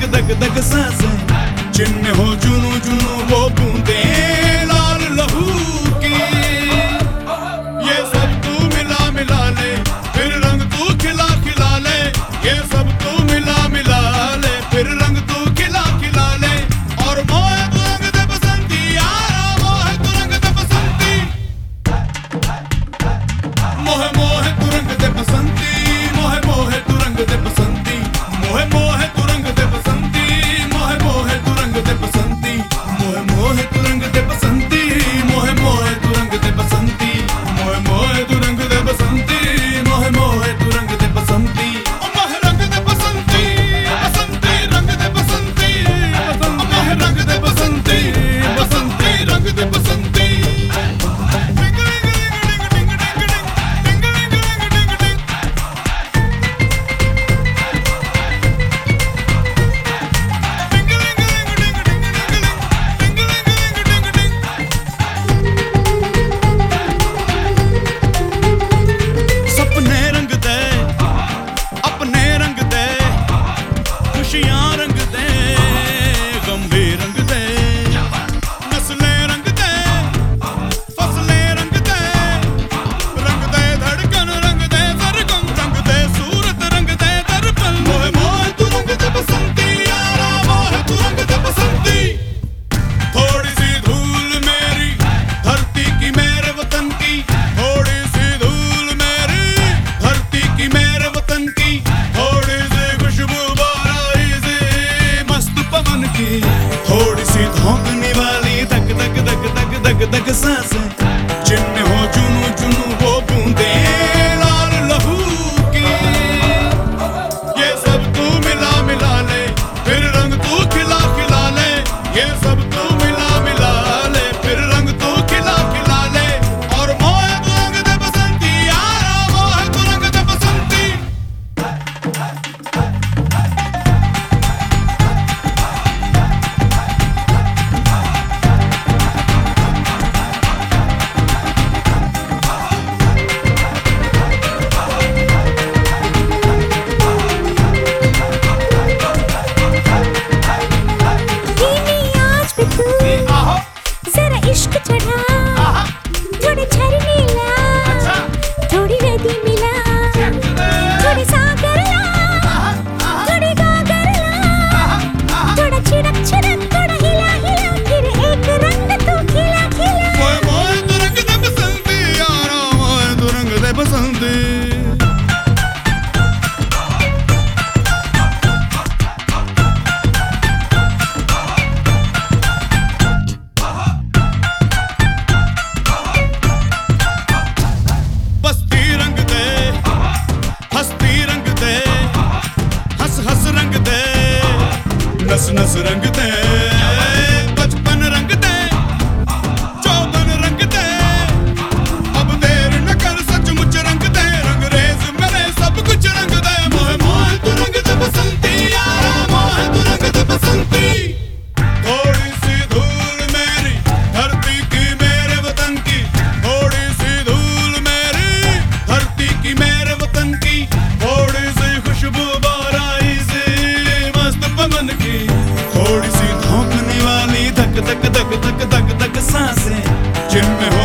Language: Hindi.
धक धक सांसें, जिनमें हो जुनू जुनू वो बूंदे लाल लहू की। ये सब तू मिला मिला ले, फिर रंग तू खिला खिला ले। ये सब तू मिला मिला ले, फिर रंग तू खिला खिला ले। और मोहे तू रंग दे बसंती यारा, मोहे तू रंग दे बसंती। मोहे मोहे तू रंग दे बसंती, मोहे मोहे तू रंग दे बसंती। मोहे मोहे तू रंग दे बसंती, मोहे मोहे तू रंग दे बसंती। मोहे मोहे तू रंग दे बसंती, मोहे मोहे तू रंग दे बसंती। मोहे मोहे तू रंग दे बसंती, मोहे मोहे तू रंग दे बसंती। मोहे रंग दे बसंती, बसंती रंग दे बसंती। मोहे रंग दे बसंती, बसंती रंग दे बसंती। खुशियां रंग दे, गंभीर रंग दे, नस्लें रंग दे, फसलें रंग दे, धड़कन रंग दे, सरगम रंग दे, सूरत रंग दे, दर्पण। मोहे मोहे तू रंग दे बसंती यारा, मोहे तू रंग दे बसंती। थोड़ी सी धूल मेरी धरती की मेरे वतन की, थोड़ी सी धूल मेरी धरती की मेरे वतन की। थोड़ी सी खुशबू की, थोड़ी सी धौंकने वाली धक धक धक धक धक धक सांसें, जिनमें हो जुनू जुनू वो बूंदे लाल लहू की। ये सब तू मिला मिला ले, फिर रंग तू खिला खिला ले। ये सब तू मिला मिला ले, फिर रंग तू खिला खिला ले। और मोहे तू रंग दे बसंती यारा, मोहे तू रंग दे बसंती। जरा इश्क चढ़ा, थोड़े झरने ला, थोड़ी नदी मिला, थोड़ी सागर ला, थोड़ी गागर ला, थोड़ा छिड़क छिड़क, थोड़ा हिला हिला, फिर एक रंग तू खिला खिला। मोहे मोहे तू रंग दे बसंती यारा, मोहे तू रंग दे बसंती। नस नस रंग दे, बचपन रंग दे, चौबन रंग दे। अब देर न कर, सचमुच रंग दे, रंगरेज मेरे सब कुछ रंग दे। मोहे मोहे तू रंग दे बसंती यारा, मोहे तू रंग दे बसंती। थोड़ी सी धूल मेरी धरती की मेरे वतन की, थोड़ी सी धूल मेरी धरती की मेरे वतन की। थोड़ी सी खुशबू बाराई से मस्त पवन की, थोड़ी सी धौंकने वाली धक धक धक धक धक धक सांसें, जिनमें